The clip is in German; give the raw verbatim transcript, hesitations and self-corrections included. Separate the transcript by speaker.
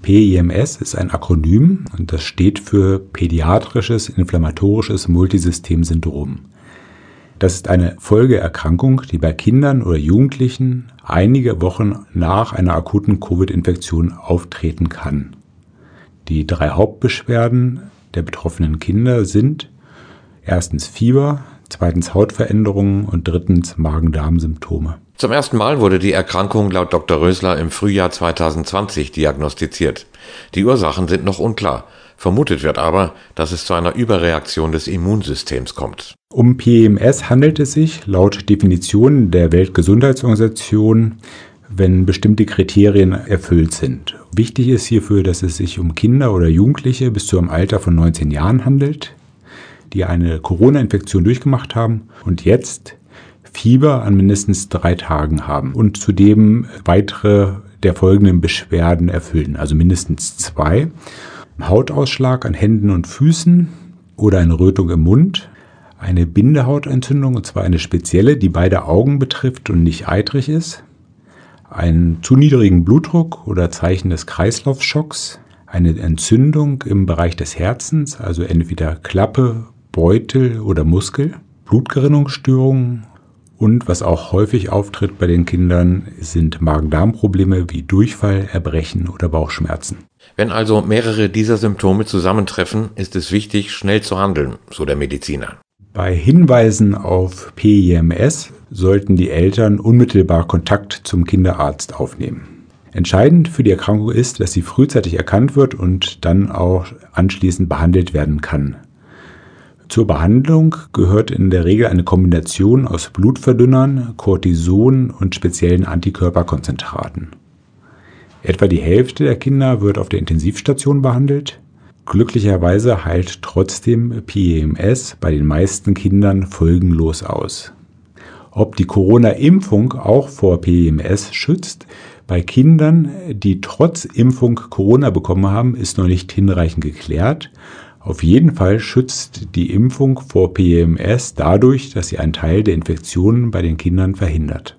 Speaker 1: P I M S ist ein Akronym und das steht für Pädiatrisches Inflammatorisches Multisystemsyndrom. Das ist eine Folgeerkrankung, die bei Kindern oder Jugendlichen einige Wochen nach einer akuten Covid-Infektion auftreten kann. Die drei Hauptbeschwerden der betroffenen Kinder sind erstens Fieber, zweitens Hautveränderungen und drittens Magen-Darm-Symptome.
Speaker 2: Zum ersten Mal wurde die Erkrankung laut Doktor Rösler im Frühjahr zweitausendzwanzig diagnostiziert. Die Ursachen sind noch unklar. Vermutet wird aber, dass es zu einer Überreaktion des Immunsystems kommt.
Speaker 1: Um P I M S handelt es sich laut Definition der Weltgesundheitsorganisation, wenn bestimmte Kriterien erfüllt sind. Wichtig ist hierfür, dass es sich um Kinder oder Jugendliche bis zu einem Alter von neunzehn Jahren handelt, die eine Corona-Infektion durchgemacht haben und jetzt Fieber an mindestens drei Tagen haben und zudem weitere der folgenden Beschwerden erfüllen, also mindestens zwei. Hautausschlag an Händen und Füßen oder eine Rötung im Mund, eine Bindehautentzündung, und zwar eine spezielle, die beide Augen betrifft und nicht eitrig ist, einen zu niedrigen Blutdruck oder Zeichen des Kreislaufschocks, eine Entzündung im Bereich des Herzens, also entweder Klappe, Beutel oder Muskel, Blutgerinnungsstörungen und was auch häufig auftritt bei den Kindern, sind Magen-Darm-Probleme wie Durchfall, Erbrechen oder Bauchschmerzen.
Speaker 2: Wenn also mehrere dieser Symptome zusammentreffen, ist es wichtig, schnell zu handeln, so der Mediziner.
Speaker 1: Bei Hinweisen auf P I M S sollten die Eltern unmittelbar Kontakt zum Kinderarzt aufnehmen. Entscheidend für die Erkrankung ist, dass sie frühzeitig erkannt wird und dann auch anschließend behandelt werden kann. Zur Behandlung gehört in der Regel eine Kombination aus Blutverdünnern, Cortison und speziellen Antikörperkonzentraten. Etwa die Hälfte der Kinder wird auf der Intensivstation behandelt. Glücklicherweise heilt trotzdem P I M S bei den meisten Kindern folgenlos aus. Ob die Corona-Impfung auch vor P I M S schützt, bei Kindern, die trotz Impfung Corona bekommen haben, ist noch nicht hinreichend geklärt. Auf jeden Fall schützt die Impfung vor P I M S dadurch, dass sie einen Teil der Infektionen bei den Kindern verhindert.